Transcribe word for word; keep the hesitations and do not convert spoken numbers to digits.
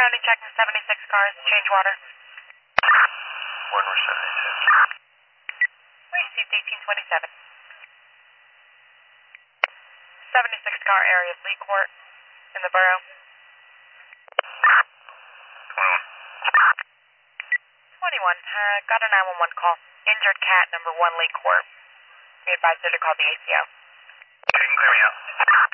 County checking seventy-six cars, change water. One more seventy-six. We received eighteen twenty-seven. seventy-six car area of Lee Court in the borough. twenty-one. twenty-one, uh, got a nine one one call. Injured cat, number one Lee Court. We advised her to call the A C O. Okay, you can clear me out.